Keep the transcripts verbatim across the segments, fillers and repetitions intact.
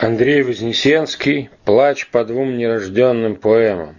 Андрей Вознесенский. Плач по двум нерожденным поэмам.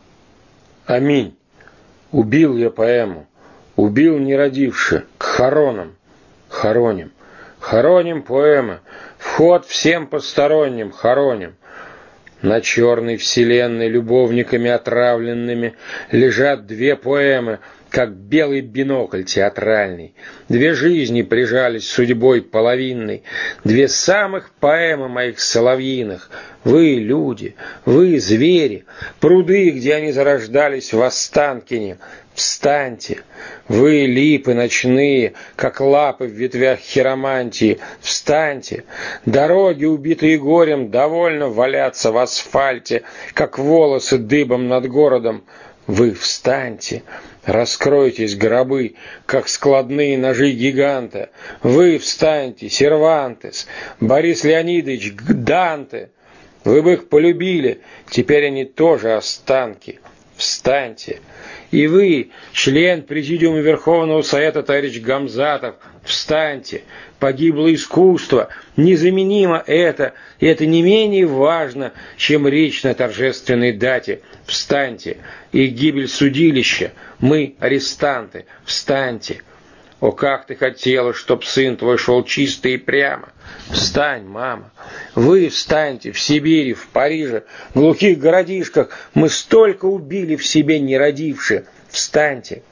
Аминь. Убил я поэму. Убил не родивши. К хоронам. Хороним. Хороним поэмы. Вход всем посторонним. Хороним. На черной вселенной любовниками отравленными лежат две поэмы, как белый бинокль театральный. Две жизни прижались судьбой половинной, две самых поэмы моих соловьиных. Вы, люди, вы, звери, пруды, где они зарождались в Останкине, встаньте. Вы, липы ночные, как лапы в ветвях хиромантии, встаньте. Дороги, убитые горем, довольно валяться в асфальте, как волосы дыбом над городом. Вы встаньте, раскройтесь гробы, как складные ножи гиганта. Вы встаньте, Сервантес, Борис Леонидович, Данте. Вы бы их полюбили, теперь они тоже останки. Встаньте. И вы, член Президиума Верховного Совета товарищ Гамзатов, встаньте. Погибло искусство, незаменимо это, и это не менее важно, чем речь на торжественной дате. Встаньте. И гибель судилища, мы арестанты, встаньте. О, как ты хотела, чтоб сын твой шел чисто и прямо. Встань, мама. Вы встаньте. В Сибири, в Париже, в глухих городишках мы столько убили в себе не родивши. Встаньте.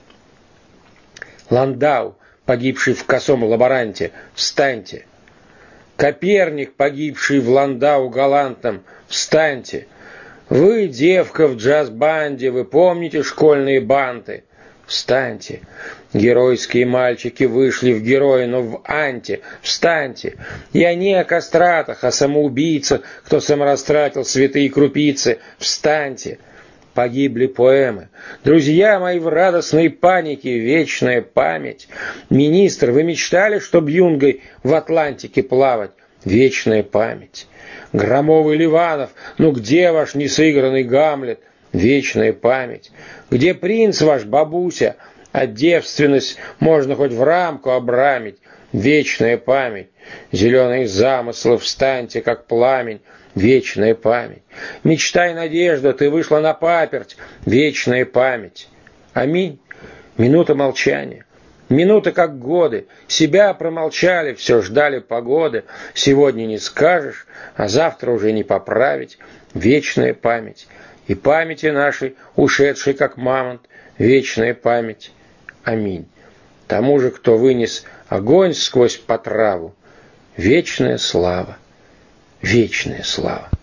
Ландау, погибший в косом лаборанте, встаньте. Коперник, погибший в Ландау галантном, встаньте. Вы, девка в джаз-банде, вы помните школьные банты? Встаньте. Геройские мальчики вышли в герои, но в анти. Встаньте. Я не о кастратах, о самоубийцах, кто саморастратил святые крупицы. Встаньте. Погибли поэмы. Друзья мои, в радостной панике, вечная память. Министр, вы мечтали, чтоб юнгой в Атлантике плавать? Вечная память. Громовый Ливанов, ну где ваш несыгранный Гамлет? Вечная память. Где принц ваш, бабуся? А девственность можно хоть в рамку обрамить. Вечная память. Зеленые замыслы, встаньте, как пламень. Вечная память. Мечта и надежда, ты вышла на паперть. Вечная память. Аминь. Минута молчания. Минуты как годы. Себя промолчали, все ждали погоды. Сегодня не скажешь, а завтра уже не поправить. Вечная память. И памяти нашей, ушедшей как мамонт, вечная память. Аминь. Тому же, кто вынес огонь сквозь потраву, вечная слава, вечная слава.